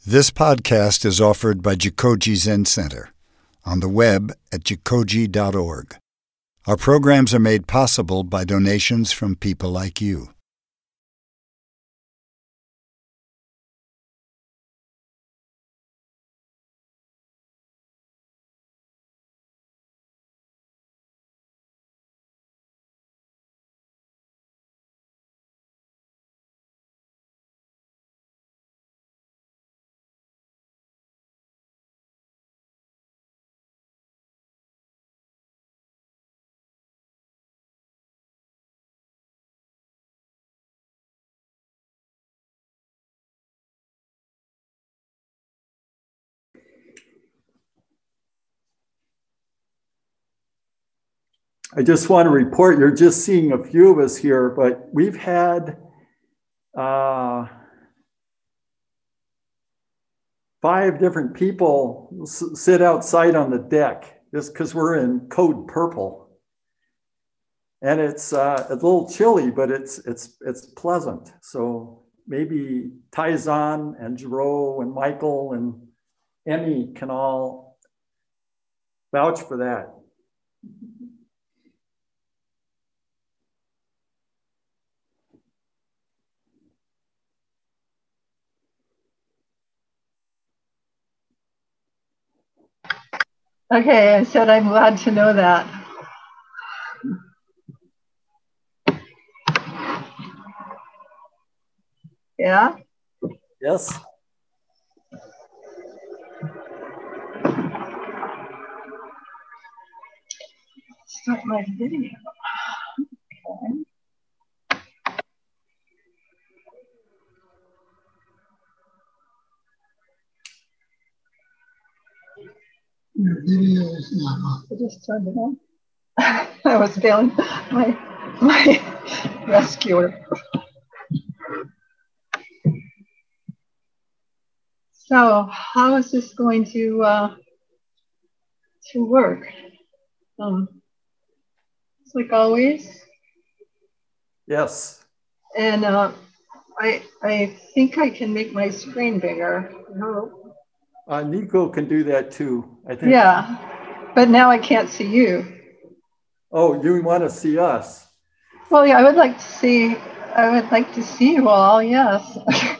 This podcast is offered by Jikoji Zen Center on the web at jikoji.org. Our programs are made possible by donations from people like you. I just want to report, you're just seeing a few of us here, but we've had 5 different people sit outside on the deck just because we're in code purple. And it's a little chilly, but it's pleasant. So maybe Taizan and Jiro and Michael and Emmy can all vouch for that. Okay, I said I'm glad to know that. Yeah? Yes. Start my video. Okay. Your video is not on. I just turned it on. I was failing my rescuer. So how is this going to work? It's like always. Yes. And I think I can make my screen bigger. No. Nico can do that too, I think. Yeah, but now I can't see you. Oh, you want to see us? Well, yeah, I would like to see you all, yes.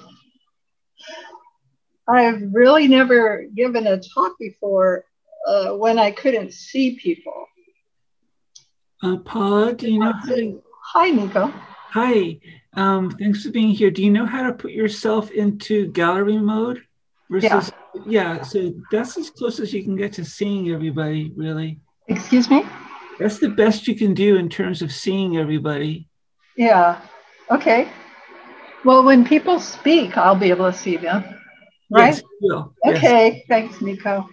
I've really never given a talk before when I couldn't see people. Paula, do you know how to... Hi, Nico. Hi, thanks for being here. Do you know how to put yourself into gallery mode? Versus... Yeah, so that's as close as you can get to seeing everybody, really. Excuse me? That's the best you can do in terms of seeing everybody. Yeah, okay. Well, when people speak, I'll be able to see them, right? Yes, you will. Okay, yes. Thanks, Nico.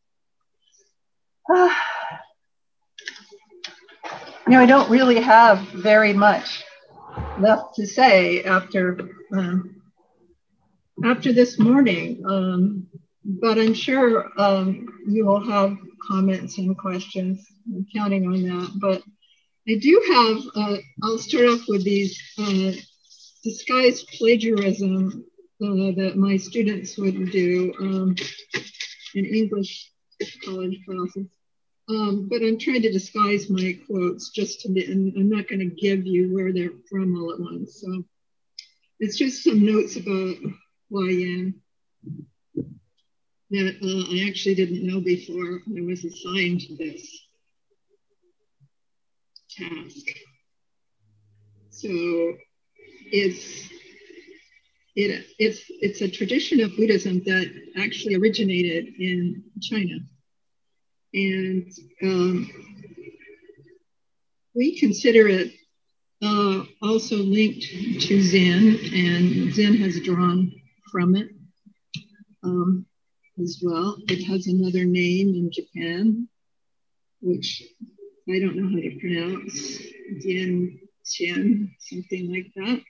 I don't really have very much left to say after this morning, but I'm sure you will have comments and questions. I'm counting on that. But I do have, I'll start off with these disguised plagiarism that my students would do in English college classes. But I'm trying to disguise my quotes and I'm not going to give you where they're from all at once. So it's just some notes about YN that I actually didn't know before I was assigned this task. So it's a tradition of Buddhism that actually originated in China. And we consider it also linked to Zen, and Zen has drawn from it as well. It has another name in Japan, which I don't know how to pronounce, Dian Qian, something like that.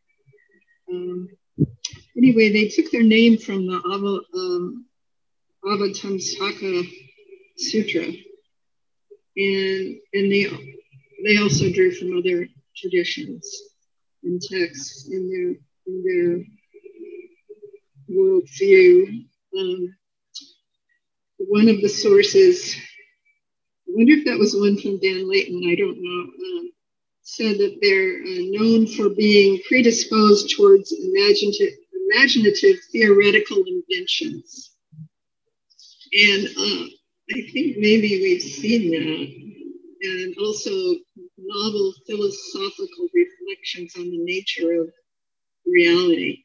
Anyway, they took their name from the Avatamsaka Sutra, and they also drew from other traditions and texts in their worldview. One of the sources, I wonder if that was one from Dan Layton, I don't know, said that they're known for being predisposed towards imaginative theoretical inventions. And I think maybe we've seen that. And also novel philosophical reflections on the nature of reality.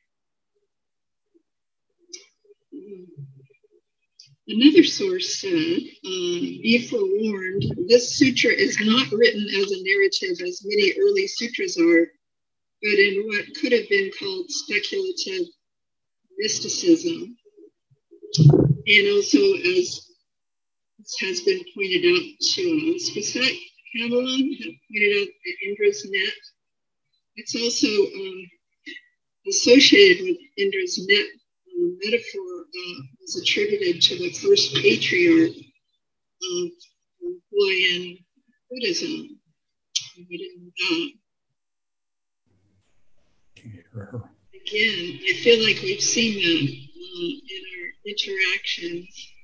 Another source said, be forewarned, this sutra is not written as a narrative as many early sutras are, but in what could have been called speculative mysticism. And also, as has been pointed out to us, was that Cameron had pointed out at Indra's net? It's also associated with Indra's net. The metaphor was attributed to the first patriarch of Hawaiian Buddhism. Again, I feel like we've seen that in our interactions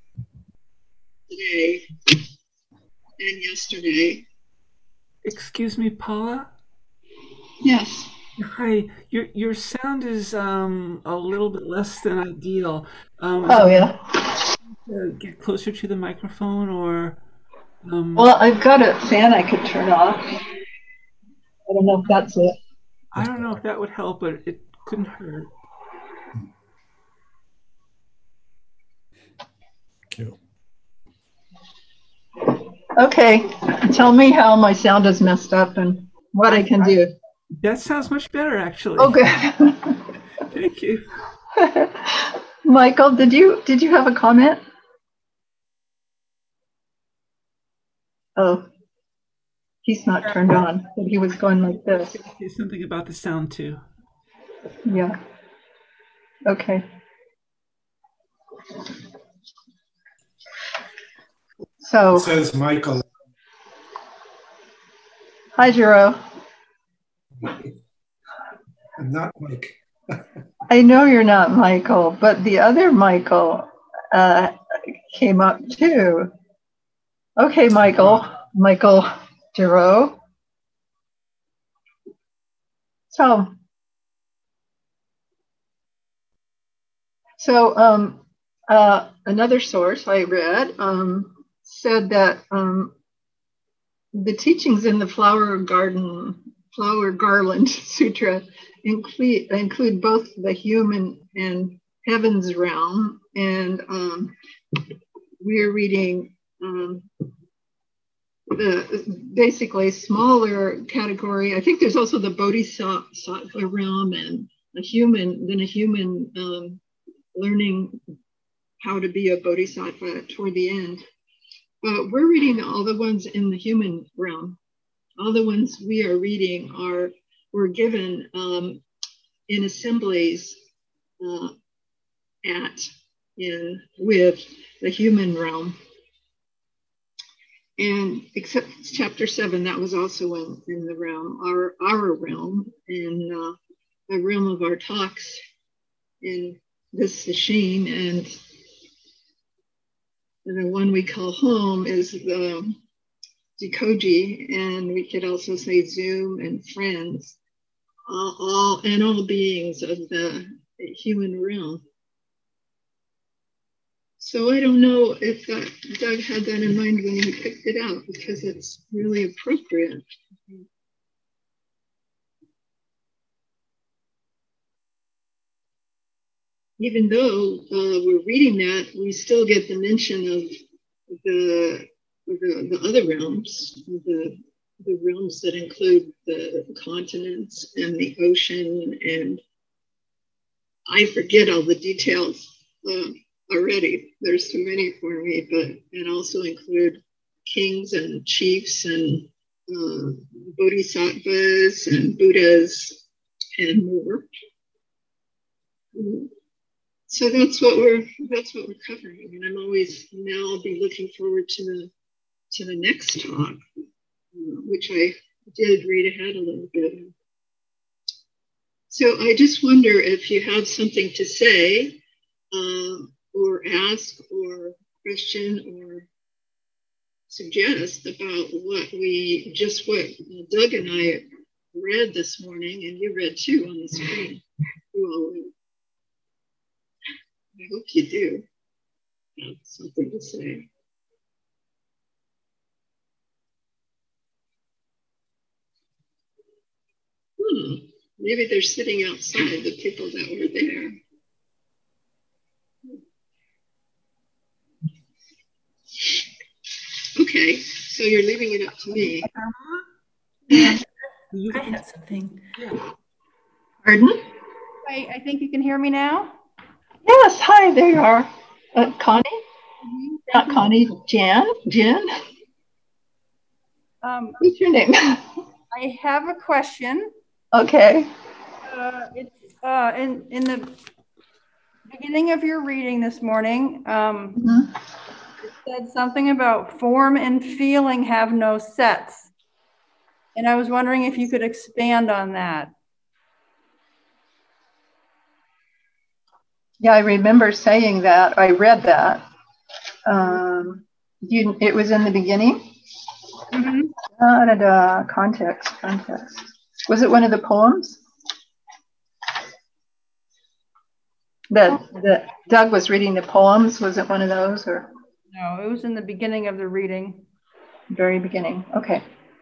today and yesterday. Excuse me, Paula? Yes. Hi, your sound is a little bit less than ideal. Yeah. Get closer to the microphone, or well, I've got a fan I could turn off. I don't know if that's it. I don't know if that would help, but it couldn't hurt. Cool. Okay, tell me how my sound is messed up and what I can do. That sounds much better, actually. Okay. Thank you. Michael, did you have a comment? Oh, he's not turned on, but he was going like this. There's something about the sound too. Yeah. Okay. So. It says Michael. Hi, Jiro. I'm not Mike. I know you're not Michael, but the other Michael came up too. Okay, Michael Jiro. So another source I read said that the teachings in the Flower Garland Sutra include both the human and heaven's realm, and we're reading the basically smaller category. I think there's also the Bodhisattva realm and a human learning how to be a Bodhisattva toward the end. But we're reading all the ones in the human realm. All the ones we are reading were given in assemblies with the human realm. And except chapter 7, that was also in the realm, our realm, in the realm of our talks in this sesshin. And the one we call home is the Jikoji, and we could also say Zoom and friends, all beings of the human realm. So I don't know if Doug had that in mind when he picked it out, because it's really appropriate. Even though we're reading that, we still get the mention of the other realms, the realms that include the continents and the ocean, and I forget all the details already. There's too many for me, and also include kings and chiefs and bodhisattvas and Buddhas and more. So that's what we're covering, and I'm always now I'll be looking forward to the next talk, which I did read ahead a little bit. So I just wonder if you have something to say or ask or question or suggest about what Doug and I read this morning, and you read too on the screen. You all read. I hope you do have something to say. Maybe they're sitting outside, the people that were there. Okay, so you're leaving it up to me. Yeah, I have something. Pardon? I think you can hear me now. Yes, hi, there you are. Connie? Not Connie, Jen? What's your name? I have a question. Okay. It's in the beginning of your reading this morning, it said something about form and feeling have no sets. And I was wondering if you could expand on that. Yeah, I remember saying that. I read that. It was in the beginning? Context. Was it one of the poems? That Doug was reading the poems. Was it one of those, or? No, it was in the beginning of the reading. Very beginning. Okay.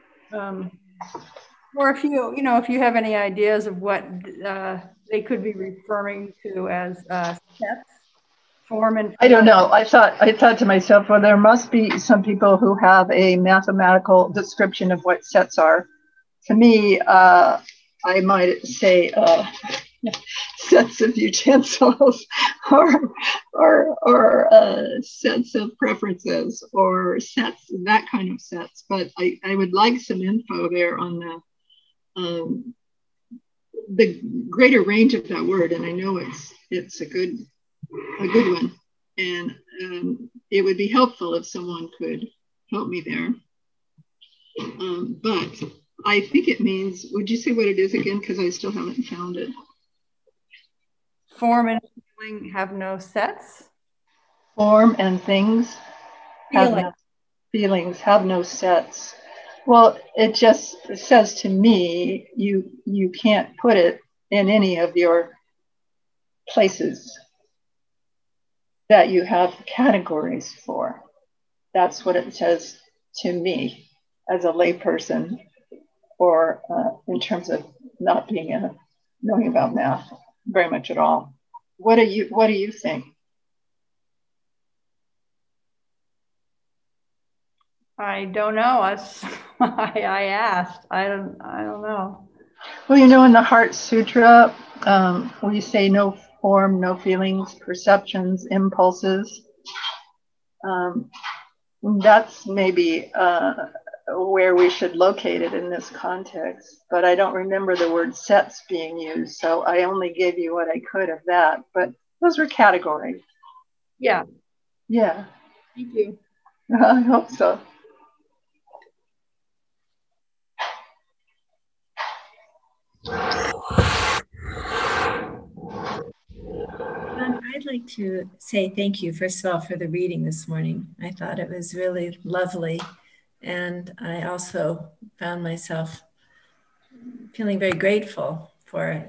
Or if you have any ideas of what they could be referring to as sets, form and. I don't know. I thought to myself, well, there must be some people who have a mathematical description of what sets are. To me, I might say sets of utensils, or sets of preferences, or sets, that kind of sets. But I would like some info there on the greater range of that word. And I know it's a good one. And it would be helpful if someone could help me there. But I think it means, would you say what it is again? Because I still haven't found it. Form and feeling have no sets. Form and things feelings have no sets. Well, it just says to me, you can't put it in any of your places that you have categories for. That's what it says to me as a layperson, or in terms of not being knowing about math very much at all. What do you think? I don't know. That's why I asked. I don't know. Well, in the Heart Sutra, we say no form, no feelings, perceptions, impulses. That's maybe where we should locate it in this context. But I don't remember the word sets being used, so I only gave you what I could of that. But those were categories. Yeah. Yeah. Thank you. I hope so. I'd like to say thank you, first of all, for the reading this morning. I thought it was really lovely. And I also found myself feeling very grateful for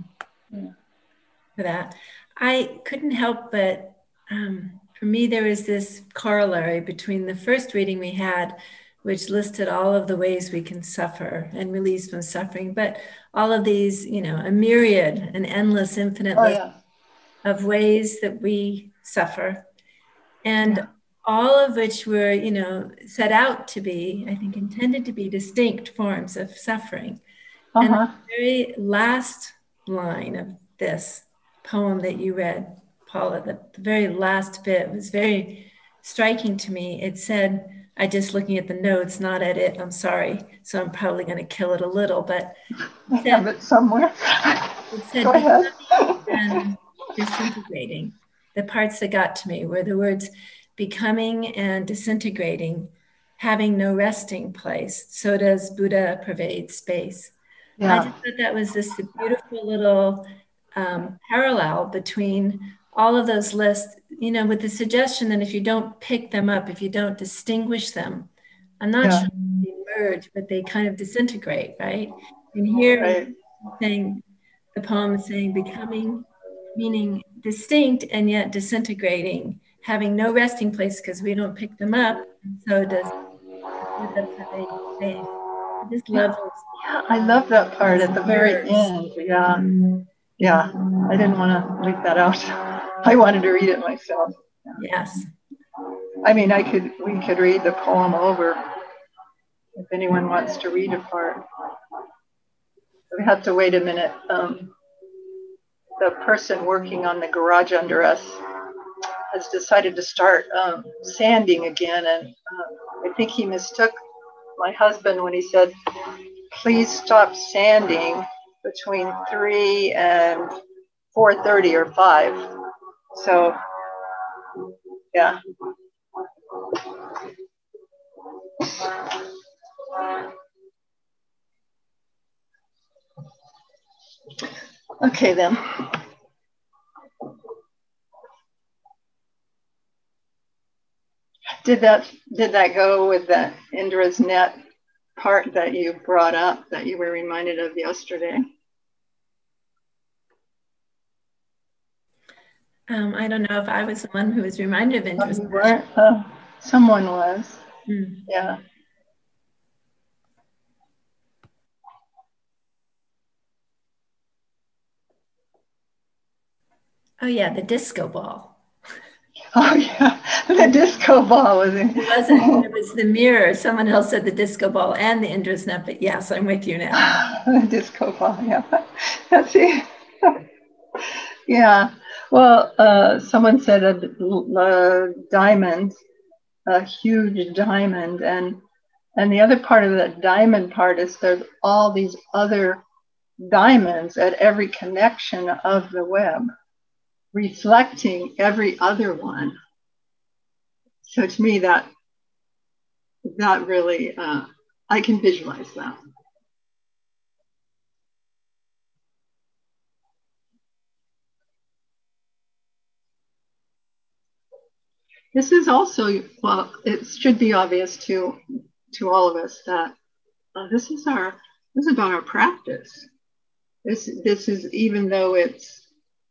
that. I couldn't help but, for me, there was this corollary between the first reading we had, which listed all of the ways we can suffer and release from suffering, but all of these, a myriad, an endless, infinite list of ways that we suffer, and all of which were, set out to be, I think, intended to be distinct forms of suffering. And the very last line of this poem that you read, Paula, the very last bit was very striking to me. It said, I just looking at the notes, not at it, I'm sorry, so I'm probably going to kill it a little, but I have it somewhere. It said, go ahead. And disintegrating. The parts that got to me were the words becoming and disintegrating, having no resting place. So does Buddha pervade space. I just thought that was this beautiful little parallel between all of those lists, you know, with the suggestion that if you don't pick them up, if you don't distinguish them, I'm not sure they merge, but they kind of disintegrate, right? And here, saying the poem is saying becoming, meaning distinct and yet disintegrating, having no resting place because we don't pick them up. So does I just love those. Yeah, I love that part at the very end. Yeah. Yeah. I didn't want to leave that out. I wanted to read it myself. Yes. I mean, we could read the poem over if anyone wants to read a part. We have to wait a minute. The person working on the garage under us has decided to start sanding again. And I think he mistook my husband when he said, please stop sanding between 3 and 4:30 or 5. So, yeah. Okay, then. Did that go with the Indra's net part that you brought up, that you were reminded of yesterday? I don't know if I was the one who was reminded of Indra's net. You weren't? Someone was. Yeah. Oh yeah, the disco ball. Oh yeah, the disco ball was in. It wasn't. It was the mirror. Someone else said the disco ball and the Indra's net. But yes, I'm with you now. The disco ball. Yeah, that's it. Yeah. Well, someone said a diamond, a huge diamond, and the other part of that diamond part is there's all these other diamonds at every connection of the web, reflecting every other one. So to me, that really, I can visualize that. This is also, well, it should be obvious to all of us that this is about our practice. This is, even though it's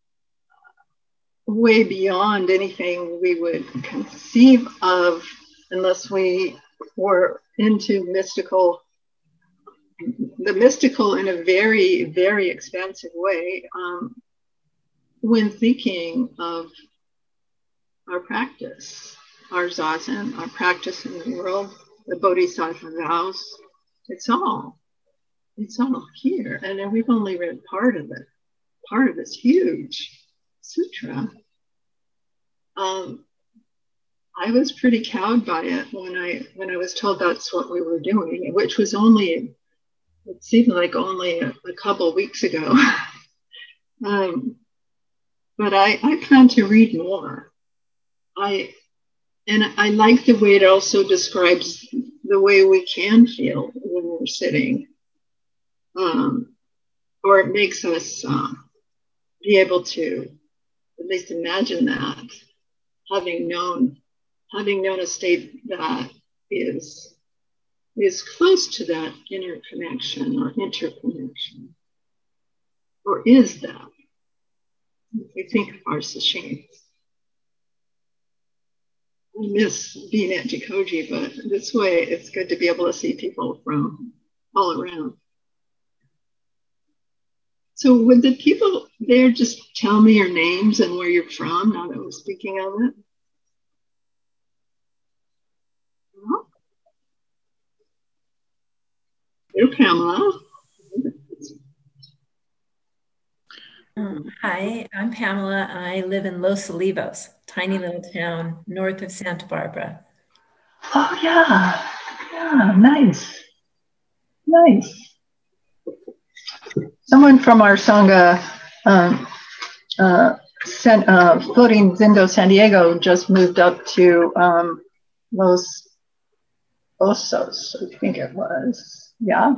way beyond anything we would conceive of unless we were into the mystical in a very, very expansive way, when thinking of our practice, our zazen, our practice in the world, the Bodhisattva vows, it's all here. And then we've only read part of it. Part of this huge sutra. I was pretty cowed by it when I was told that's what we were doing, which was only, it seemed like only a couple weeks ago. But I plan to read more. I like the way it also describes the way we can feel when we're sitting, or it makes us be able to at least imagine that, having known a state that is close to that inner connection or interconnection, or is that? If we think of our sasshins. I miss being at Jikoji, but this way it's good to be able to see people from all around. So would the people there just tell me your names and where you're from now that we're speaking of it? You're Pamela. Hi, I'm Pamela. I live in Los Olivos, tiny little town north of Santa Barbara. Oh yeah, yeah, nice. Someone from our Sangha, Floating Zindo San Diego, just moved up to Los Osos, I think it was. Yeah,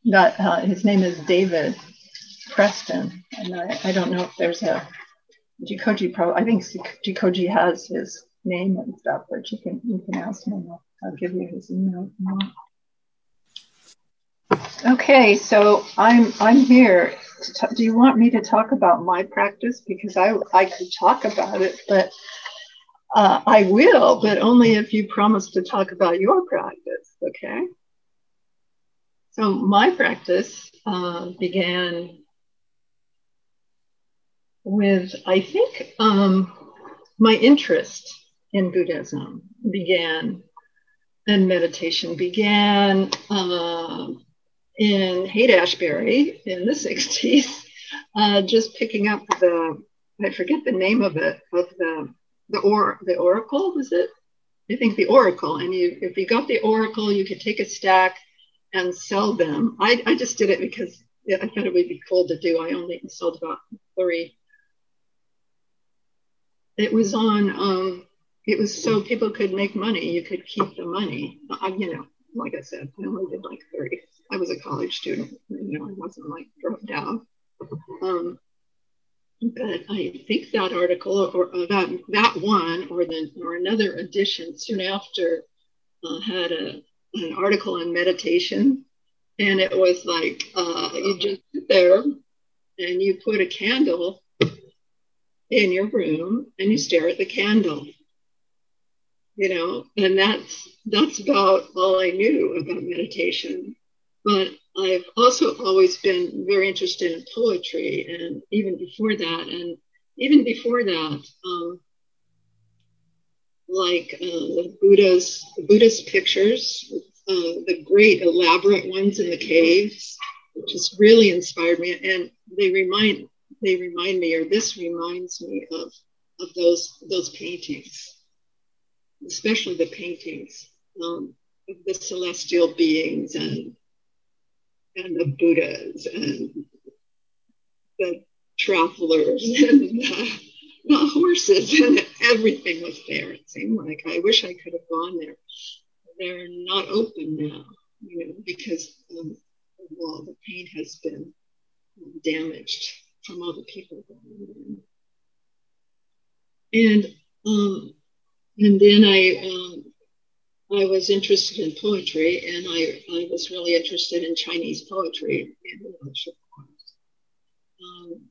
his name is David Preston, and I don't know if there's a Jikoji. I think Jikoji has his name and stuff, but you can ask him. I'll give you his email. Okay, so I'm here. Do you want me to talk about my practice? Because I could talk about it, but I will, but only if you promise to talk about your practice. Okay. So my practice began with, I think, my interest in Buddhism began, and meditation began in Haight-Ashbury in the 60s, just picking up I forget the name of it, of the Oracle, was it? I think the Oracle. And if you got the Oracle, you could take a stack and sell them. I just did it because I thought it would be cool to do. I only sold about 3. It was on, it was so people could make money. You could keep the money. Like I said, I only did like 30. I was a college student. I wasn't like dropped out. But I think that article or that one or another edition soon after had an article on meditation, and it was like you just sit there and you put a candle in your room and you stare at the candle, and that's about all I knew about meditation. But I've also always been very interested in poetry, and even before that, the Buddha's pictures, the great elaborate ones in the caves, just really inspired me, and they remind me, or this reminds me of those paintings, especially the paintings of the celestial beings and the Buddhas and the travelers and the horses, and everything was there. It seemed like I wish I could have gone there. They're not open now, because the paint has been damaged from all the people going in. And then I was interested in poetry, and I was really interested in Chinese poetry and English, of course.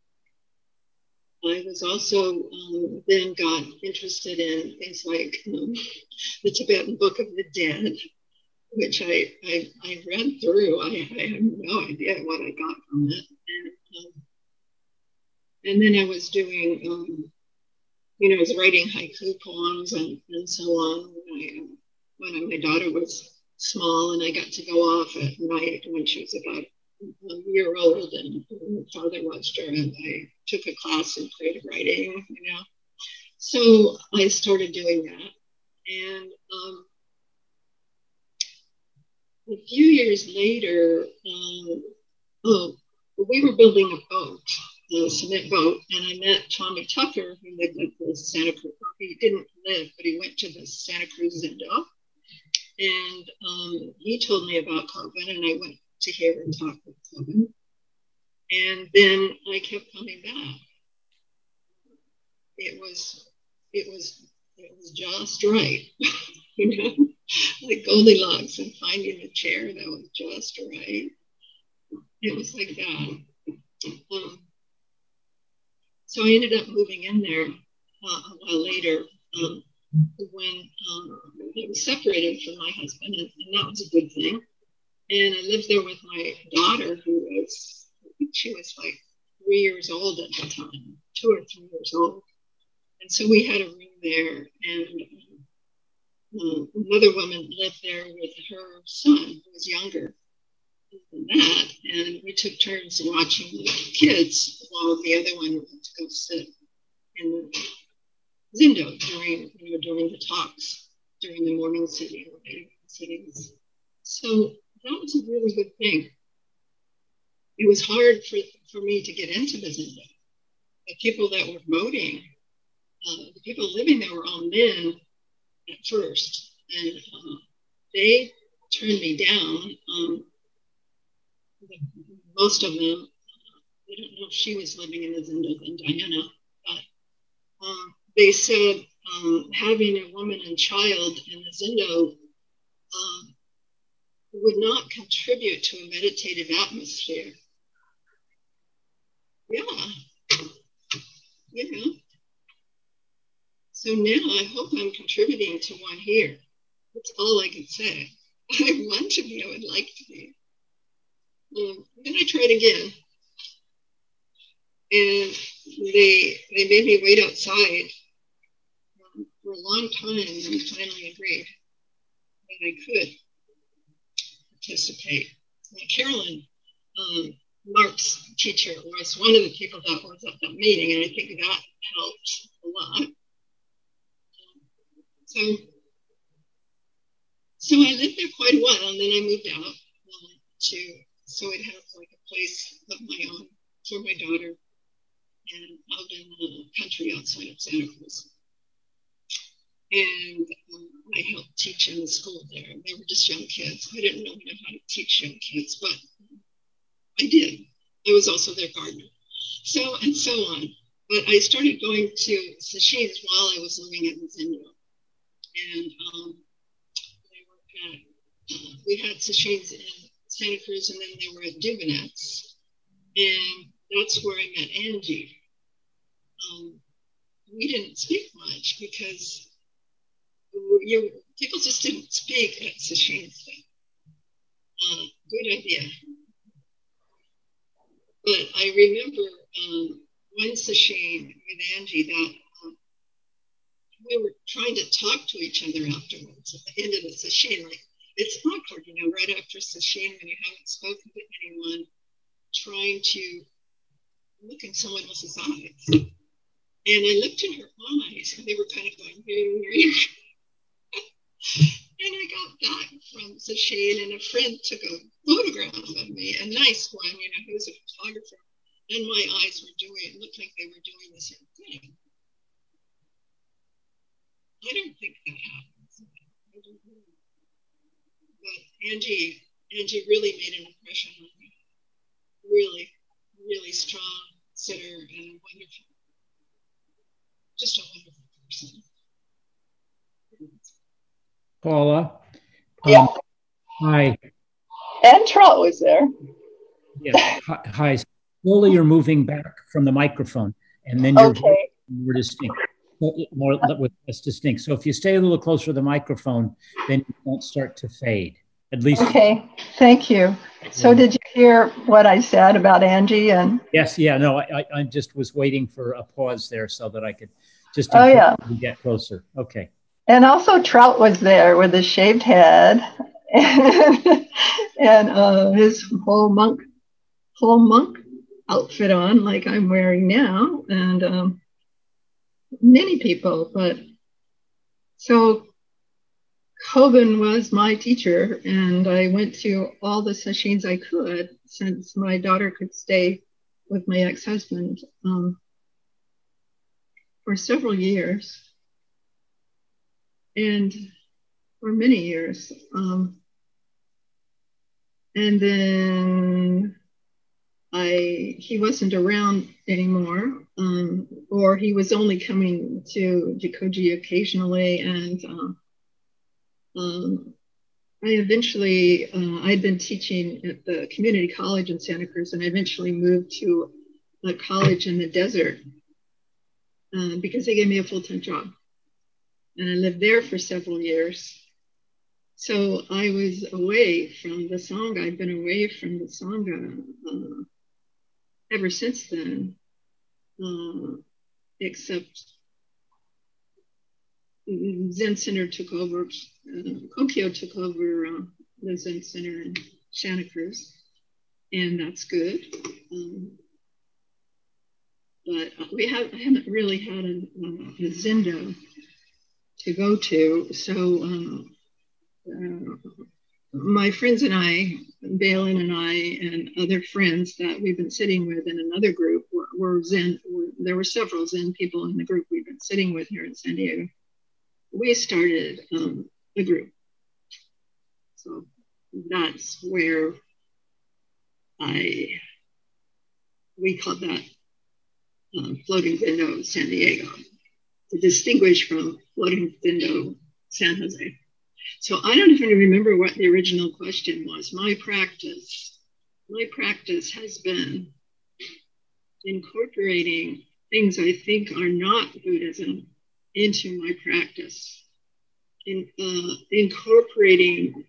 I was also then got interested in things like the Tibetan Book of the Dead, which I read through. I have no idea what I got from it. And then I was doing, I was writing haiku poems and so on when my daughter was small, and I got to go off at night when she was about a year old, and my father watched her, and I took a class in creative writing, So I started doing that. And a few years later, we were building a boat, a cement boat, and I met Tommy Tucker, who lived at the Santa Cruz. He didn't live, but he went to the Santa Cruz Zendo. And he told me about Coven, and I went to hear and talk with Coven. And then I kept coming back. It was just right, like Goldilocks and finding the chair that was just right. It was like that. So I ended up moving in there a while later when I was separated from my husband, and that was a good thing. And I lived there with my daughter, she was like 3 years old at the time, 2 or 3 years old. And so we had a room there, and another woman lived there with her son, who was younger than that. And we took turns watching the kids while the other one went to go sit in the Zendo during the talks, during the morning sittings. So that was a really good thing. It was hard for me to get into the Zendo. The people that were voting, the people living there were all men at first, and they turned me down most of them, I don't know if she was living in the Zindo than Diana, but they said having a woman and child in the Zindo would not contribute to a meditative atmosphere. Yeah, you know. So now I hope I'm contributing to one here. That's all I can say. I want to be, I would like to be. Then I tried again. And they made me wait outside for a long time, and finally agreed that I could participate. Now, Carolyn, Mark's teacher, was one of the people that was at that meeting, and I think that helped a lot. So I lived there quite a while, and then I moved out so I'd have like a place of my own for my daughter, and out in the country outside of Santa Cruz. And I helped teach in the school there. They were just young kids. I didn't really know how to teach young kids, but I did. I was also their gardener. So on. But I started going to sashins while I was living in Zindo. And we had sashins in Santa Cruz, and then they were at Dubonet's. And that's where I met Angie. We didn't speak much because people just didn't speak at sashins. Good idea. But I remember one sashin with Angie that we were trying to talk to each other afterwards at the end of the sashin. Like, it's awkward, you know, right after sashin when you haven't spoken to anyone, trying to look in someone else's eyes. And I looked in her eyes, and they were kind of going, and I got back from sashin, and a friend took a photograph of me, a nice one, you know, he was a photographer, and my eyes were it looked like they were doing the same thing. I don't think that happens. I don't know. But Angie really made an impression on me. Really, really strong sitter and wonderful. Just a wonderful person. Paula. Yeah. Hi. And Trot was there. Yes. Hi. Slowly you're moving back from the microphone, and then you're more distinct. More less distinct. So if you stay a little closer to the microphone, then you won't start to fade. At least. Okay. Thank you. So did you hear what I said about Angie? And yes. Yeah. No. I just was waiting for a pause there so that I could just get closer. Okay. And also Trout was there with a shaved head and his whole monk outfit on, like I'm wearing now, and many people. But so Hogan was my teacher, and I went to all the sashins I could since my daughter could stay with my ex-husband for several years. And for many years. And then he wasn't around anymore, or he was only coming to Jikoji occasionally. And I eventually, I'd been teaching at the community college in Santa Cruz, and I eventually moved to a college in the desert because they gave me a full-time job. And I lived there for several years. So I was away from the Sangha. I've been away from the Sangha ever since then, except Zen Center took over, Kokyo took over the Zen Center in Santa Cruz, and that's good. But I haven't really had a Zendo to go to. So my friends and I, Balin and I, and other friends that we've been sitting with in another group were Zen. There were several Zen people in the group we've been sitting with here in San Diego. We started a group. So that's where we called that Floating Window San Diego, to distinguish from Floating Window San Jose. So I don't even remember what the original question was. My practice has been incorporating things I think are not Buddhism into my practice, incorporating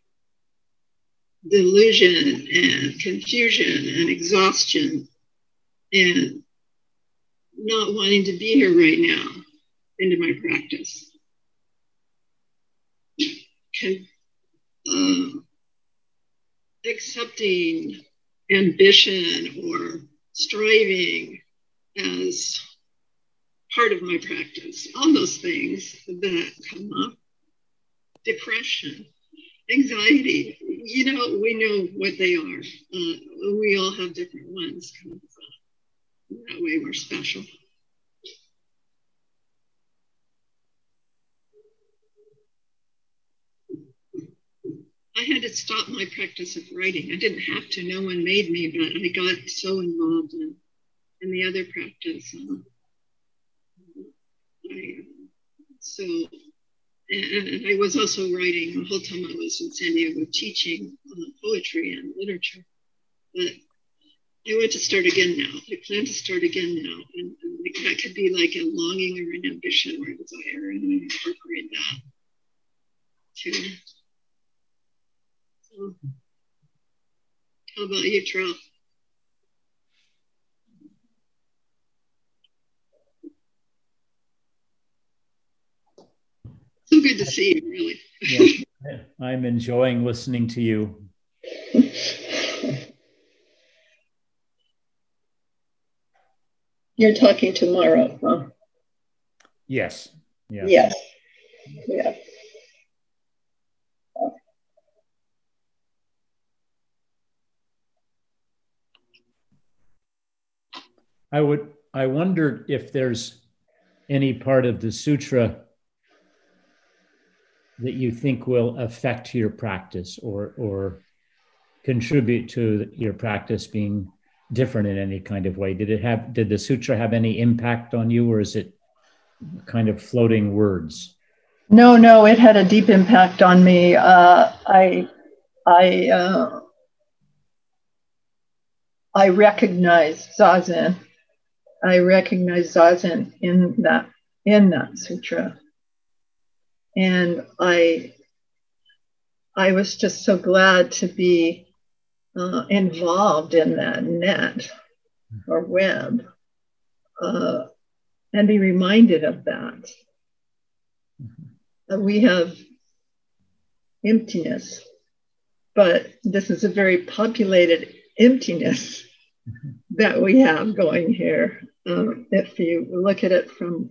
delusion and confusion and exhaustion and not wanting to be here right now into my practice. Accepting ambition or striving as part of my practice, all those things that come up, depression, anxiety, we know what they are. We all have different ones. That way we're special. I had to stop my practice of writing. I didn't have to, no one made me, but I got so involved in the other practice. And I was also writing the whole time I was in San Diego teaching poetry and literature. But I want to start again now. I plan to start again now. And that could be like a longing or an ambition or a desire, and I incorporate that too. So, how about you, Trell? So good to see you, really. Yeah, I'm enjoying listening to you. You're talking tomorrow, huh? Yes. Yeah. Yes. Yeah. I wondered if there's any part of the sutra that you think will affect your practice or contribute to your practice being different in any kind of way. Did the sutra have any impact on you, or is it kind of floating words? No, it had a deep impact on me. I recognize Zazen. I recognize Zazen in that sutra. And I was just so glad to be involved in that net or web and be reminded of that. We have emptiness, but this is a very populated emptiness that we have going here. If you look at it from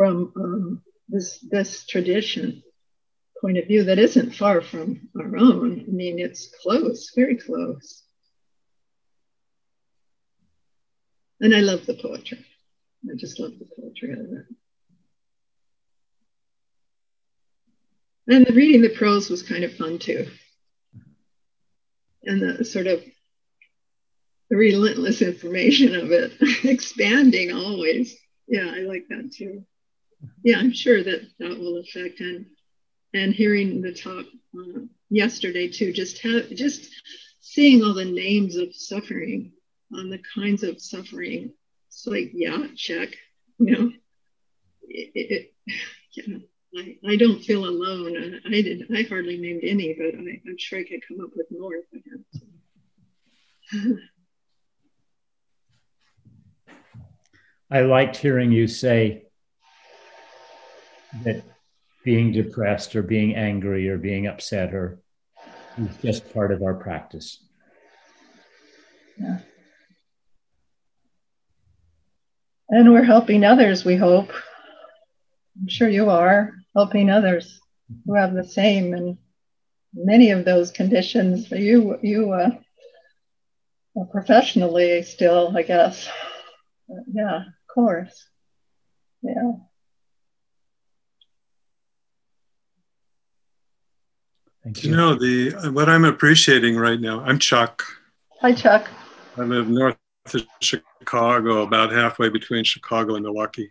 this tradition point of view that isn't far from our own. I mean, it's close, very close. And I love the poetry. I just love the poetry of it. And reading the prose was kind of fun too. And the sort of the relentless information of it, expanding always. Yeah, I like that too. Yeah, I'm sure that will affect. And hearing the talk yesterday too, just seeing all the names of suffering, the kinds of suffering. It's like, yeah, check. I don't feel alone. I hardly named any, but I'm sure I could come up with more if I had to. I liked hearing you say that being depressed or being angry or being upset is just part of our practice. Yeah. And we're helping others, we hope. I'm sure you are helping others who have the same and many of those conditions. You professionally still, I guess. Yeah, of course. Yeah. Thank you. You know, what I'm appreciating right now, I'm Chuck. Hi, Chuck. I live north of Chicago, about halfway between Chicago and Milwaukee.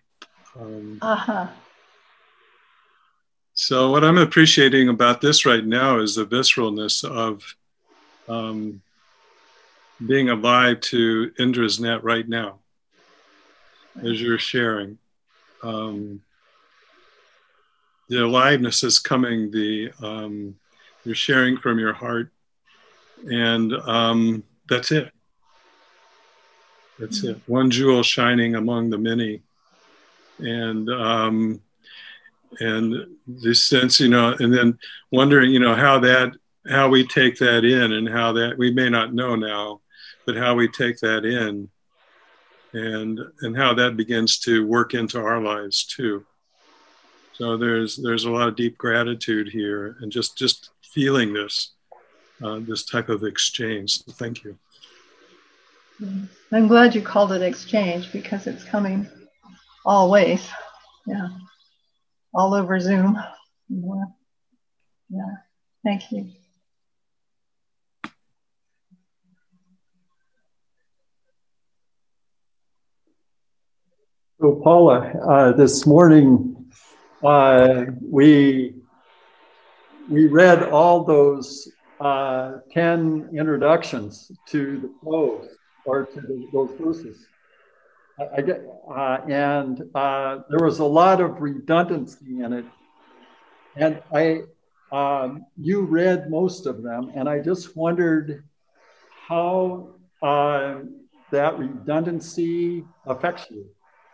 So what I'm appreciating about this right now is the visceralness of being alive to Indra's net right now, as you're sharing. The aliveness is coming, you're sharing from your heart, and that's it. That's it. One jewel shining among the many. And this sense, and then wondering, how we take that in, and how that, we may not know now, but how we take that in, and how that begins to work into our lives too. So there's a lot of deep gratitude here, and just feeling this type of exchange. So thank you. I'm glad you called it exchange, because it's coming always. Yeah. All over Zoom. Yeah. Thank you. So Paula, this morning we read all those 10 introductions to the close, or to those verses. And there was a lot of redundancy in it. And you read most of them, and I just wondered how that redundancy affects you.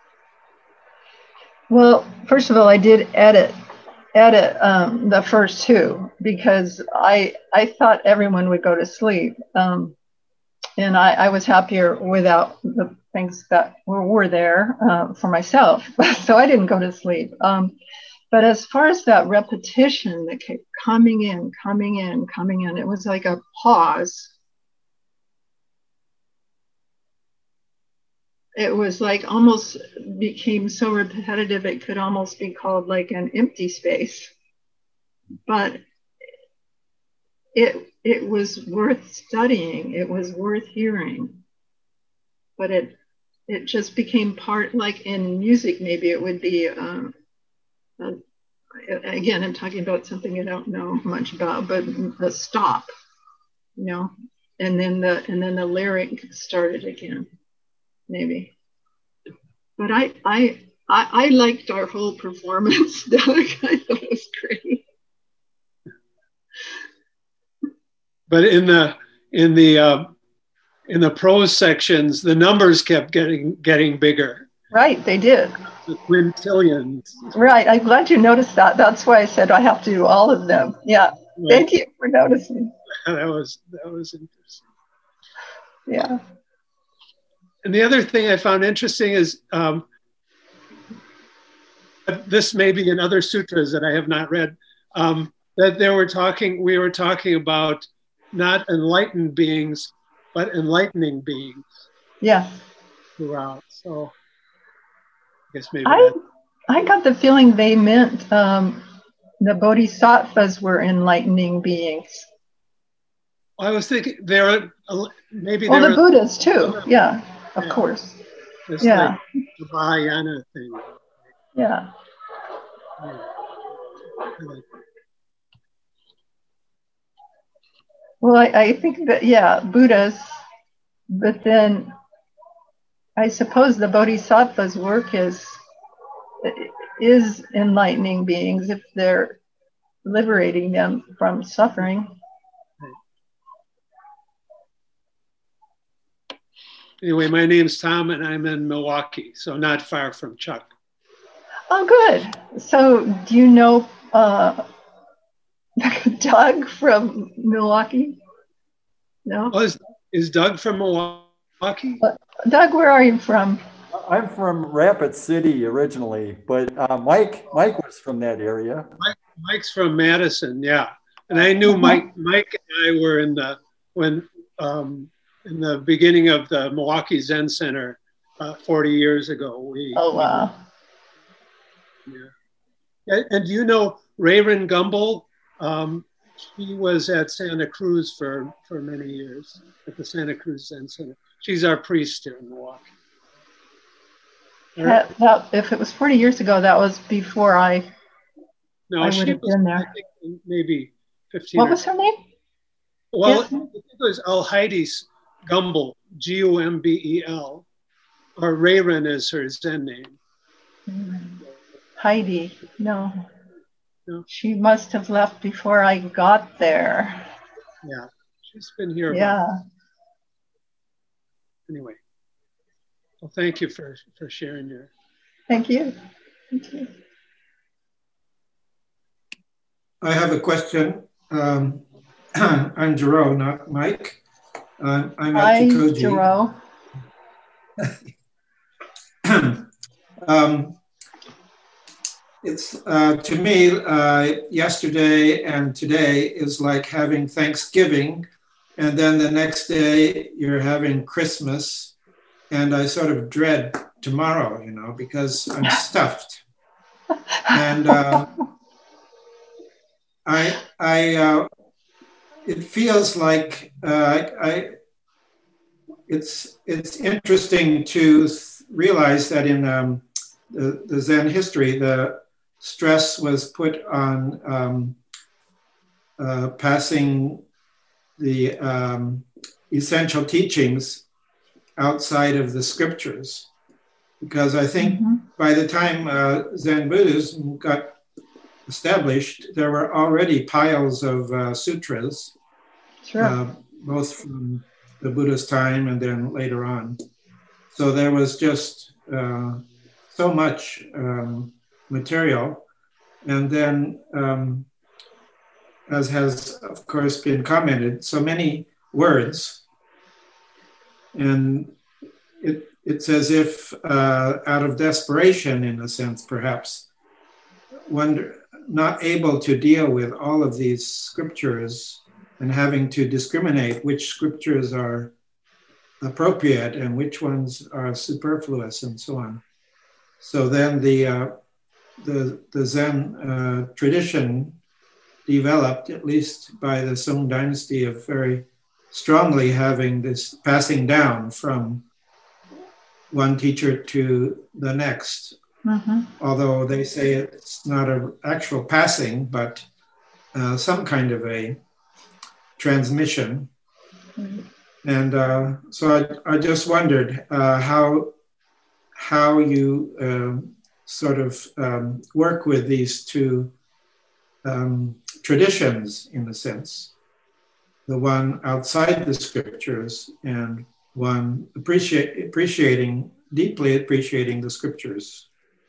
Well, first of all, I did edit the first two, because I thought everyone would go to sleep. And I was happier without the things that were there for myself. So I didn't go to sleep. But as far as that repetition that kept coming in, it was like a pause. It was like almost became so repetitive, it could almost be called like an empty space. But it was worth studying. It was worth hearing. But it just became part, like in music, maybe it would be, again, I'm talking about something I don't know much about, but the stop, and then the lyric started again, maybe. But I liked our whole performance, Doug. I thought it was great. But in the prose sections, the numbers kept getting bigger. Right, they did. The quintillions. Right, I'm glad you noticed that. That's why I said I have to do all of them. Yeah, right. Thank you for noticing. That was interesting. Yeah. And the other thing I found interesting is this may be in other sutras that I have not read, that we were talking about not enlightened beings, but enlightening beings. Yeah. Throughout. So I guess maybe I got the feeling they meant the bodhisattvas were enlightening beings. I was thinking the Buddhas too. Yeah, of course. It's like the Mahayana thing. Yeah. Well, I think that, Buddhas, but then I suppose the bodhisattva's work is enlightening beings if they're liberating them from suffering. Anyway, my name's Tom and I'm in Milwaukee, so not far from Chuck. Oh, good. So do you know Doug from Milwaukee? No? Oh, is Doug from Milwaukee? Doug, where are you from? I'm from Rapid City originally, but Mike was from that area. Mike's from Madison, yeah. And I knew Mike and I were in the beginning of the Milwaukee Zen Center 40 years ago. Oh, wow. Yeah. And do you know Rayron Gumbel? She was at Santa Cruz for many years, at the Santa Cruz Zen Center. She's our priest here in Milwaukee. If it was 40 years ago, that was before I would have been there. I think maybe 15. What was her name? Well, I think it was Alheides Gumbel, Gumbel, or Rayren is her Zen name. Heidi, no. She must have left before I got there. Yeah, she's been here. Anyway, well, thank you for sharing your. Thank you. Thank you. I have a question. I'm Jero, not Mike. I'm at Jikoji. Jero. It's to me, yesterday and today is like having Thanksgiving, and then the next day you're having Christmas, and I sort of dread tomorrow, because I'm stuffed. And it feels like it's interesting to realize that in the Zen history, the stress was put on passing the essential teachings outside of the scriptures, because I think by the time Zen Buddhism got established, there were already piles of sutras, both from the Buddha's time and then later on. So there was just so much material. And then, as has, of course, been commented, so many words. And it's as if out of desperation, in a sense, perhaps, one not able to deal with all of these scriptures and having to discriminate which scriptures are appropriate and which ones are superfluous and so on. So then the Zen tradition developed, at least by the Song dynasty, of very strongly having this passing down from one teacher to the next. Although they say it's not an actual passing, but some kind of a transmission. And so I just wondered how you sort of work with these two traditions, in a sense, the one outside the scriptures and one deeply appreciating the scriptures.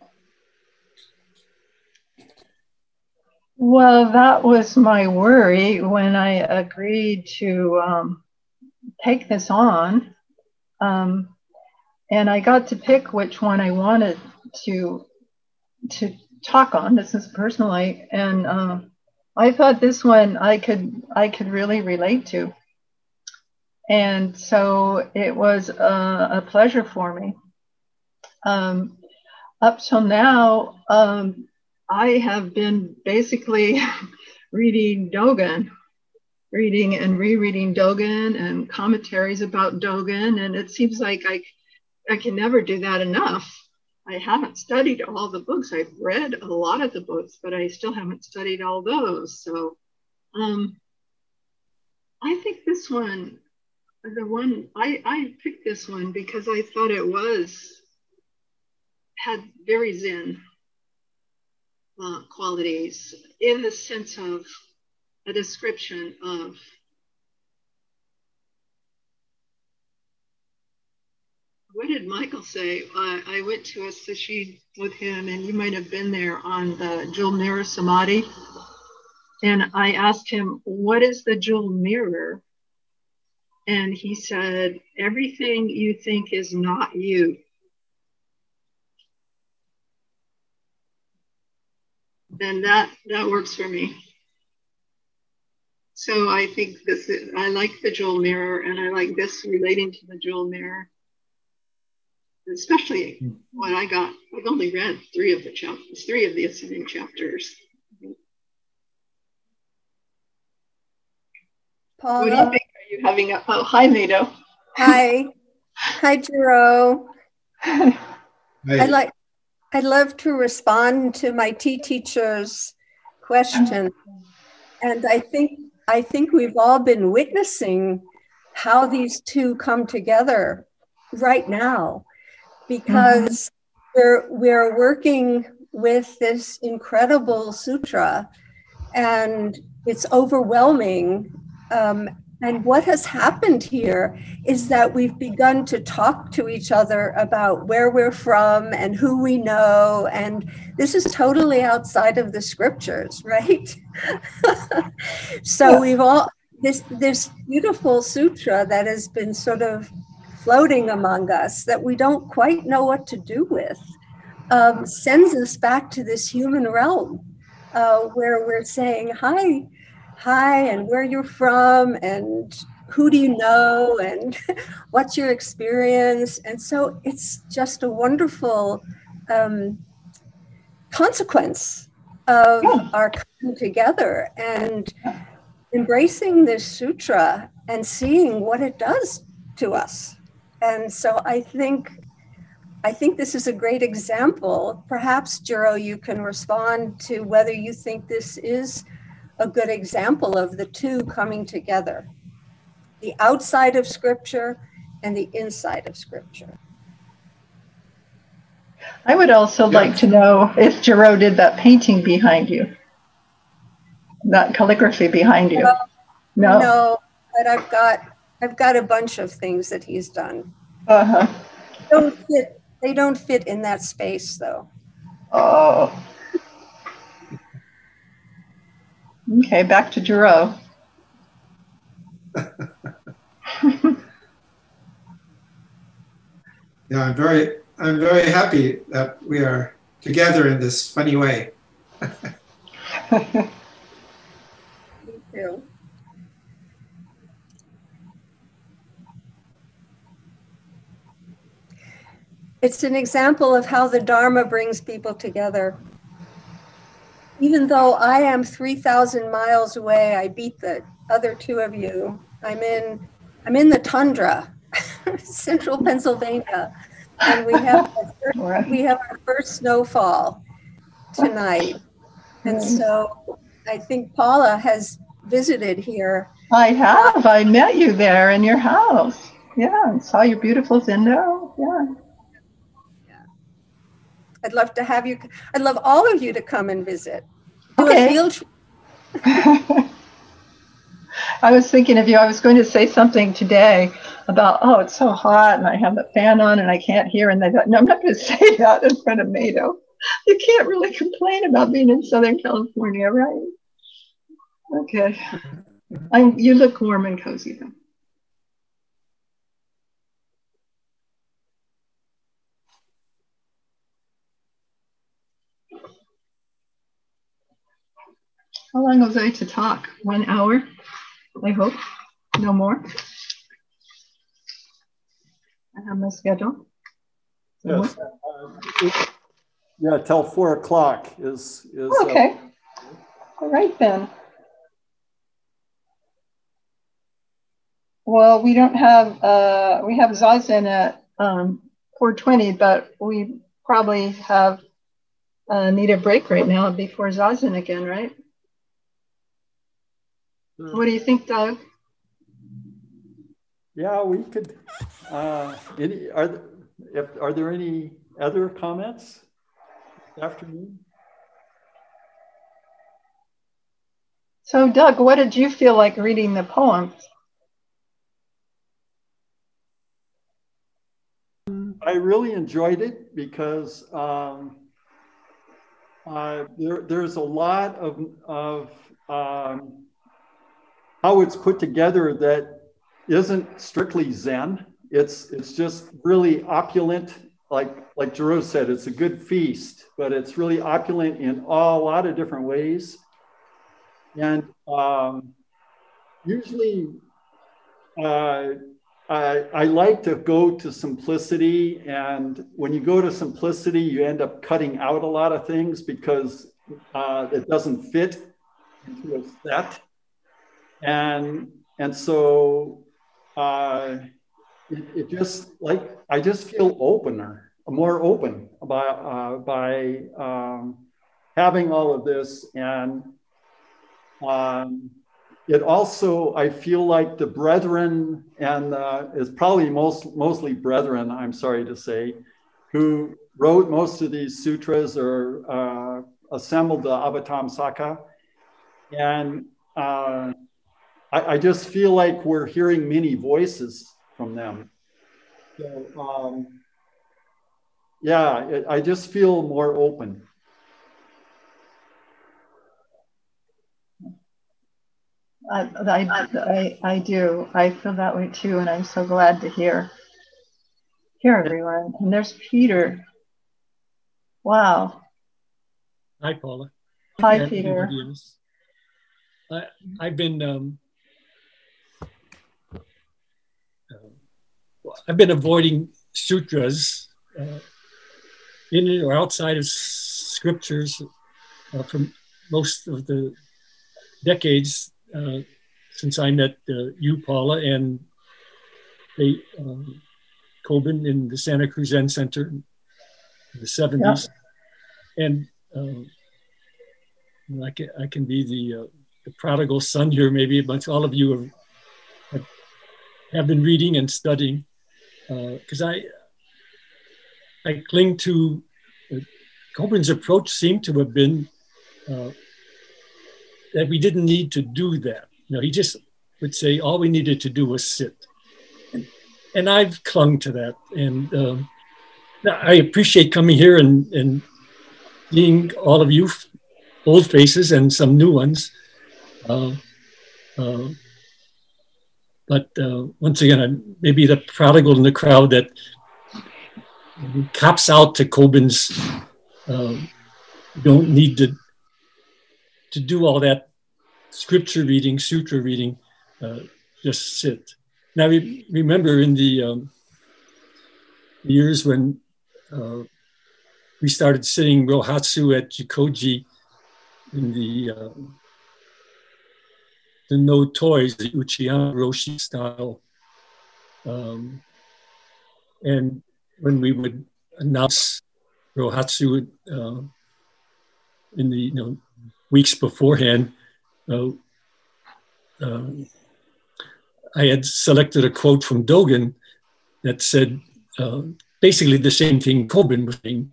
Well, that was my worry when I agreed to take this on. And I got to pick which one I wanted to talk on. This is personally. And I thought this one I could really relate to. And so it was a pleasure for me. Up till now, I have been basically reading Dogen, reading and rereading Dogen and commentaries about Dogen. And it seems like I can never do that enough. I haven't studied all the books. I've read a lot of the books, but I still haven't studied all those. So I think this one, I picked this one because I thought it had very Zen qualities in the sense of a description of what did Michael say? I went to a sesshin with him, and you might have been there on the jewel mirror samadhi. And I asked him, what is the jewel mirror? And he said, everything you think is not you. And that works for me. So I think I like the jewel mirror, and I like this relating to the jewel mirror. Especially what I got. I've only read 3 of the Ascending chapters. Paula. What do you think? Are you having oh, hi, Nato. Hi. Hi, Jiro. I'd love to respond to my teacher's question. And I think we've all been witnessing how these two come together right now, because we're working with this incredible sutra, and it's overwhelming. And what has happened here is that we've begun to talk to each other about where we're from and who we know. And this is totally outside of the scriptures, right? So we've all, this beautiful sutra that has been sort of floating among us that we don't quite know what to do with, sends us back to this human realm where we're saying, hi, and where you're from, and who do you know, and what's your experience. And so it's just a wonderful consequence of our coming together and embracing this sutra and seeing what it does to us. And so I think this is a great example. Perhaps, Jiro, you can respond to whether you think this is a good example of the two coming together, the outside of scripture and the inside of scripture. I would also like to know if Jiro did that painting behind you, that calligraphy behind you. No, but I've got a bunch of things that he's done. They don't fit in that space, though. Oh. Okay, back to Jiro. Yeah, I'm very happy that we are together in this funny way. Me too. It's an example of how the Dharma brings people together. Even though I am 3,000 miles away, I beat the other two of you. I'm in the tundra, central Pennsylvania, and we have our first snowfall tonight. And so I think Paula has visited here. I have. I met you there in your house. Yeah, and saw your beautiful window. Yeah. I'd love to have you. I'd love all of you to come and visit. Do Okay. a field trip. I was thinking of you. I was going to say something today about, oh, it's so hot and I have the fan on and I can't hear. And I thought, no, I'm not going to say that in front of Mado. You can't really complain about being in Southern California, right? Okay. You look warm and cozy though. How long was I to talk? 1 hour, I hope. No more. I have my schedule. Yes. Yeah, till 4 o'clock is okay. All right then. Well, we don't have, we have Zazen at 4:20, but we probably have need a break right now before Zazen again, right? What do you think, Doug? Yeah, we could. Are there any other comments this afternoon? So, Doug, what did you feel like reading the poems? I really enjoyed it because there's a lot of how it's put together that isn't strictly Zen. It's just really opulent, like Jiro said, it's a good feast, but it's really opulent in a lot of different ways. And usually I like to go to simplicity, and when you go to simplicity, you end up cutting out a lot of things because it doesn't fit into a set. And so, it just like, I just feel more open by having all of this. And it also, I feel like the brethren, and it's probably mostly brethren, I'm sorry to say, who wrote most of these sutras or assembled the Avatamsaka. And I just feel like we're hearing many voices from them. So, yeah, I just feel more open. I do. I feel that way too, and I'm so glad to hear everyone. And there's Peter. Wow. Hi, Paula. Hi, Peter. I've been avoiding sutras in or outside of scriptures for most of the decades since I met you, Paula, and Kobun in the Santa Cruz Zen Center in the 70s. Yeah. And I can be the prodigal son here, maybe, but all of you have been reading and studying, because I cling to Kobun's approach seemed to have been that we didn't need to do that. You know, he just would say all we needed to do was sit. And I've clung to that. And I appreciate coming here and seeing all of you, old faces and some new ones. But once again, I'm maybe the prodigal in the crowd that cops out to Kobun's, don't need to do all that scripture reading, sutra reading, just sit. Now, remember in the years when we started sitting Rohatsu at Jikoji in the no toys, the Uchiyama Roshi style. And when we would announce Rohatsu in the weeks beforehand, I had selected a quote from Dogen that said basically the same thing Kobun was saying.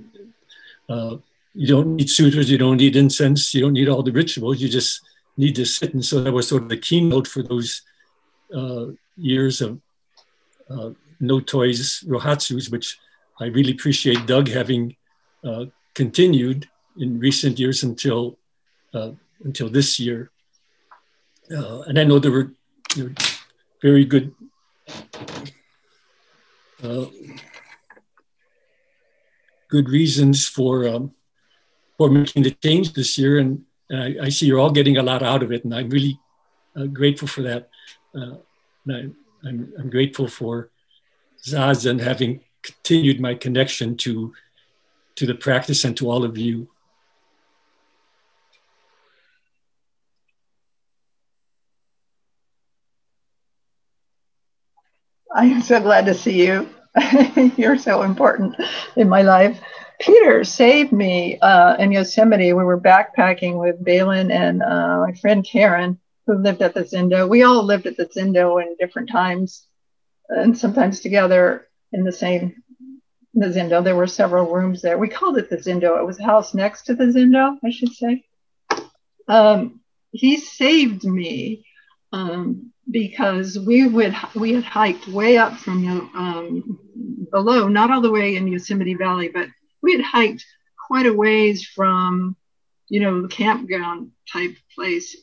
You don't need sutras, you don't need incense, you don't need all the rituals, you just need to sit. And so that was sort of the keynote for those years of no toys Rohatsus, which I really appreciate Doug having continued in recent years until this year. And I know there were very good good reasons for making the change this year, and I see you're all getting a lot out of it, and I'm really grateful for that. And I'm grateful for Zazen having continued my connection to the practice and to all of you. I'm so glad to see you. You're so important in my life. Peter saved me in Yosemite. We were backpacking with Balin and my friend Karen, who lived at the Zendo. We all lived at the Zendo in different times, and sometimes together in the Zendo. There were several rooms there. We called it the Zendo. It was a house next to the Zendo, I should say. He saved me because we had hiked way up from below, not all the way in Yosemite Valley, but we had hiked quite a ways from, the campground type place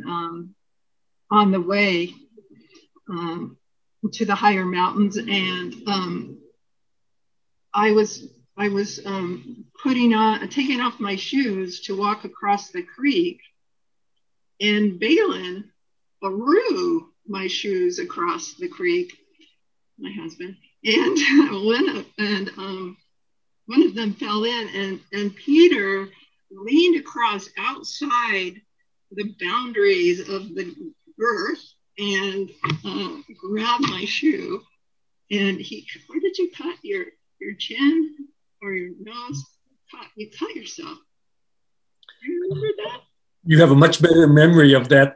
on the way to the higher mountains. And I was taking off my shoes to walk across the creek, and Balin threw my shoes across the creek, my husband, and one of them fell in, and Peter leaned across outside the boundaries of the girth and grabbed my shoe and where did you cut your chin or your nose? You cut yourself. Do you remember that? You have a much better memory of that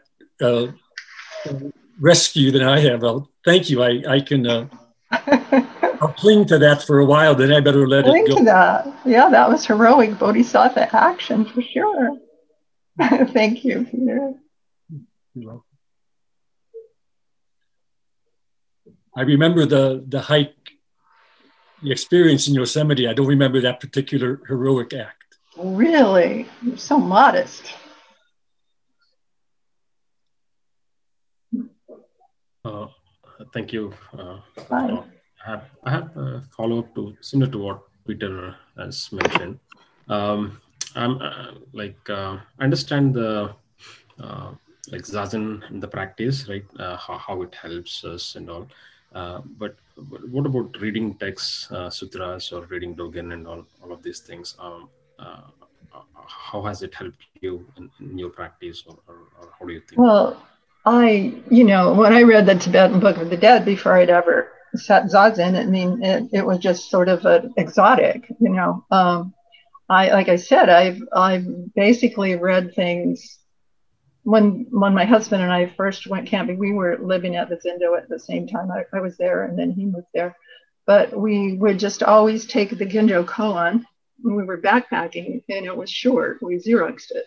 rescue than I have. Thank you. I can. I'll cling to that for a while. Then I better let it go. Cling to that. Yeah, that was heroic bodhisattva action for sure. Thank you, Peter. You're welcome. I remember the hike, the experience in Yosemite. I don't remember that particular heroic act. Really? You're so modest. Thank you. Bye. I have a follow-up to similar to what Peter has mentioned. I understand the like Zazen in the practice, right? How it helps us and all. But what about reading texts, sutras, or reading Dogen and all of these things? How has it helped you in your practice, or how do you think? Well, when I read the Tibetan Book of the Dead before I'd ever sat Zazen, I mean, it was just sort of exotic, like I said, I've basically read things. When my husband and I first went camping, we were living at the Zendo at the same time. I was there and then he moved there. But we would just always take the Ginjo koan when we were backpacking, and it was short. We Xeroxed it.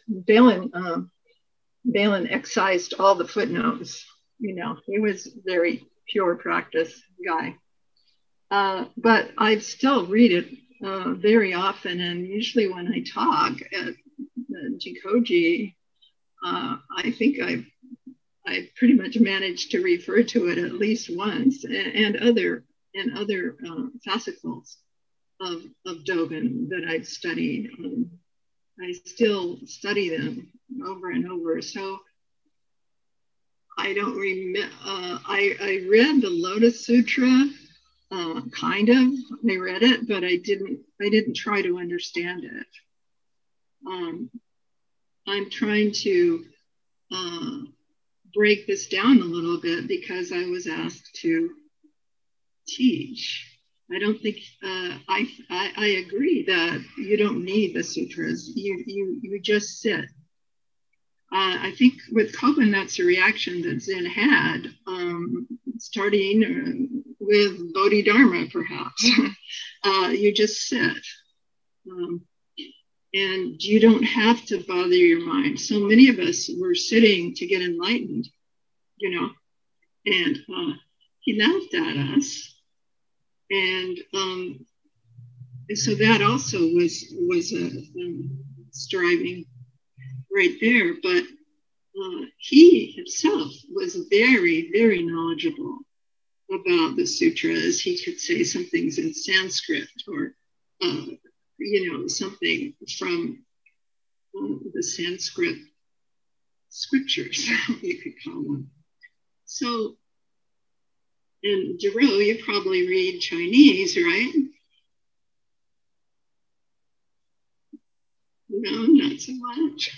Balin excised all the footnotes. He was very pure practice guy. But I still read it very often, and usually when I talk at Jikoji, I think I pretty much managed to refer to it at least once, and other fascicles of Dogen that I've studied. I still study them over and over. So I don't remember. I read the Lotus Sutra, kind of. I read it, but I didn't try to understand it. I'm trying to break this down a little bit because I was asked to teach. I don't think I agree that you don't need the sutras. You just sit. I think with Koban, that's a reaction that Zen had, starting with Bodhidharma, perhaps. You just sit. And you don't have to bother your mind. So many of us were sitting to get enlightened, and he laughed at us. And so that also was a striving right there. But he himself was very, very knowledgeable about the sutras. He could say some things in Sanskrit, or something from the Sanskrit scriptures, you could call them. So, and Jiro, you probably read Chinese, right? No, not so much.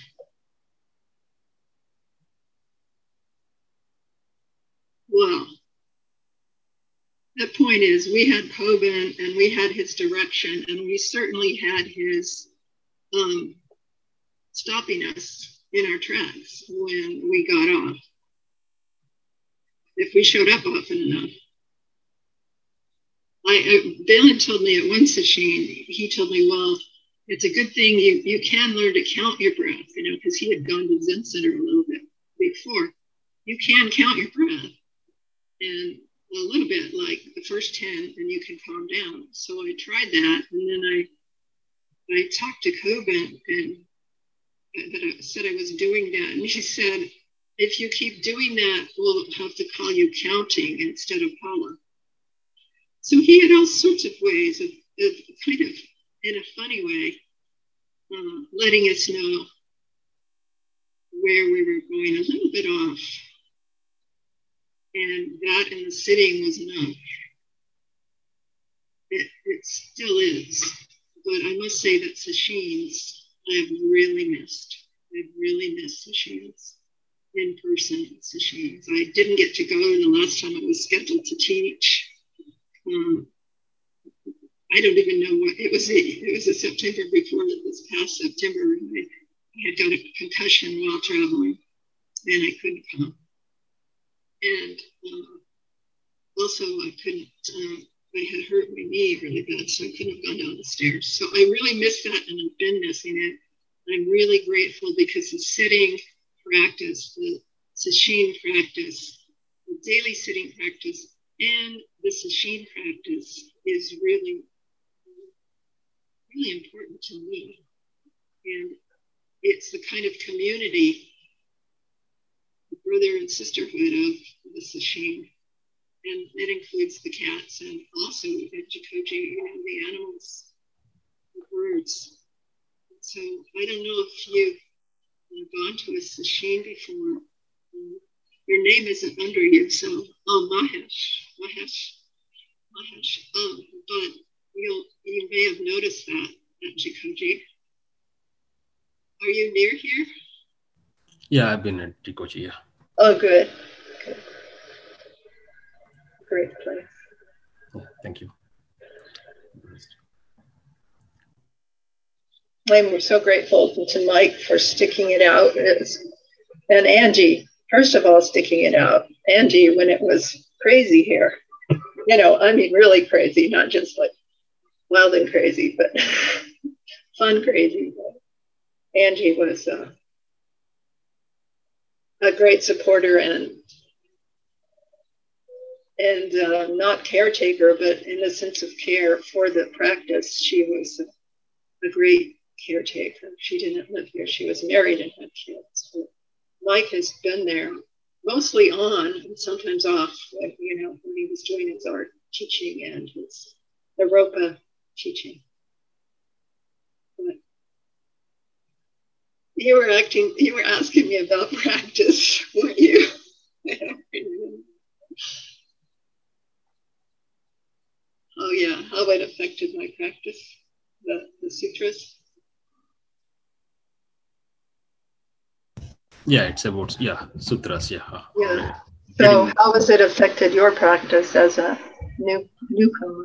Well, the point is, we had Koban and we had his direction, and we certainly had his stopping us in our tracks when we got off, if we showed up often enough. Balin told me at one session, he told me, well, it's a good thing you can learn to count your breath, because he had gone to Zen Center a little bit before. You can count your breath, and a little bit like the first 10, and you can calm down. So I tried that, and then I talked to Koban, and that I said I was doing that, and he said, if you keep doing that, we'll have to call you counting instead of Paula. So he had all sorts of ways of kind of, in a funny way, letting us know where we were going a little bit off. And that in the sitting was enough. It still is. But I must say that sessions I've really missed. I've really missed sessions, in-person sessions. I didn't get to go the last time I was scheduled to teach. I don't even know what it was. It was a September before this past September. I had got a concussion while traveling, and I couldn't come. And also, I couldn't. I had hurt my knee really bad, so I couldn't have gone down the stairs. So I really missed that, and I've been missing it. I'm really grateful because the sitting practice, the sesshin practice, the daily sitting practice, and the sesshin practice is really, really important to me. And it's the kind of community, the brother and sisterhood of the sesshin. And it includes the cats and also at Jikoji, the animals, the birds. So I don't know if you've gone to a sesshin before. Your name isn't under you, so Mahesh. But you may have noticed that at Jikoji. Are you near here? Yeah, I've been at Jikoji, yeah. Oh, good. Great place. Yeah, thank you. I'm so grateful to Mike for sticking it out. And Angie, first of all, sticking it out. Angie, when it was crazy here, I mean, really crazy, not just like wild and crazy, but fun crazy. Angie was a great supporter and not caretaker, but in the sense of care for the practice. She was a great caretaker. She didn't live here. She was married and had kids. But Mike has been there mostly on and sometimes off, when he was doing his art teaching and his Aropa teaching. But you were asking me about practice, weren't you? Oh yeah, how it affected my practice, the sutras. Yeah, it's about, sutras, yeah. Yeah. So how has it affected your practice as a newcomer?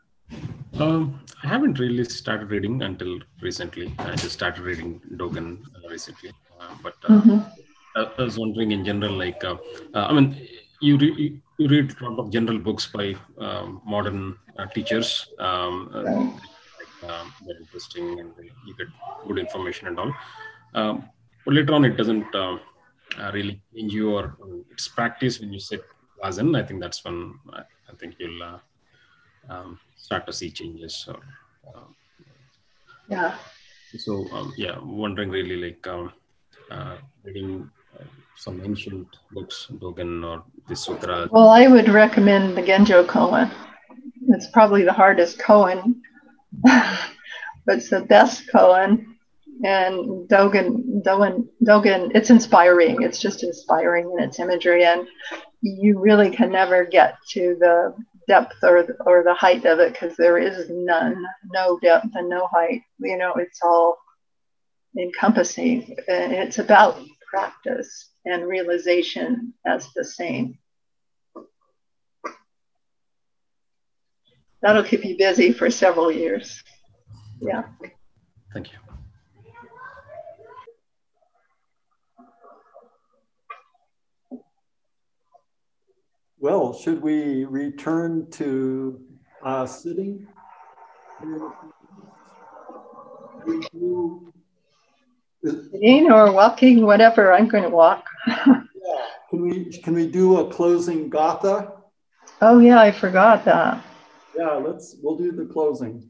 I haven't really started reading until recently. I just started reading Dogen recently. I was wondering in general, you read a lot of general books by modern teachers, very interesting, and you get good information and all. But later on, it doesn't really change your its practice when you sit Zazen. I think that's when I think you'll start to see changes. So wondering really reading some ancient books, Dogen or the Sutras. Well, I would recommend the Genjo Koan. It's probably the hardest koan, but it's the best koan. And Dogen, it's inspiring. It's just inspiring in its imagery, and you really can never get to the depth or the height of it, because there is no depth and no height. It's all encompassing, and it's about practice and realization as the same. That'll keep you busy for several years. Yeah. Thank you. Well, should we return to sitting? Sitting or walking, whatever. I'm going to walk. Can we do a closing gatha? Oh yeah, I forgot that. Yeah, we'll do the closing.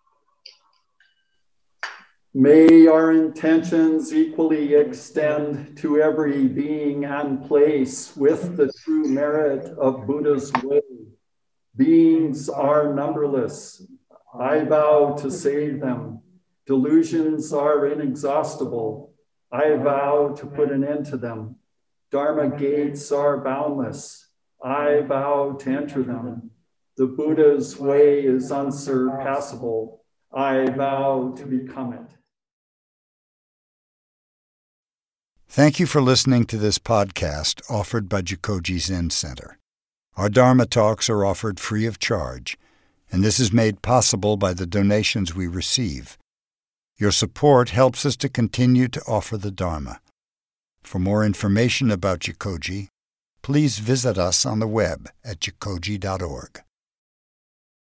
May our intentions equally extend to every being and place with the true merit of Buddha's way. Beings are numberless. I vow to save them. Delusions are inexhaustible. I vow to put an end to them. Dharma gates are boundless. I vow to enter them. The Buddha's way is unsurpassable. I vow to become it. Thank you for listening to this podcast offered by Jikoji Zen Center. Our Dharma talks are offered free of charge and this is made possible by the donations we receive. Your support helps us to continue to offer the Dharma. For more information about Jikoji, please visit us on the web at jikoji.org.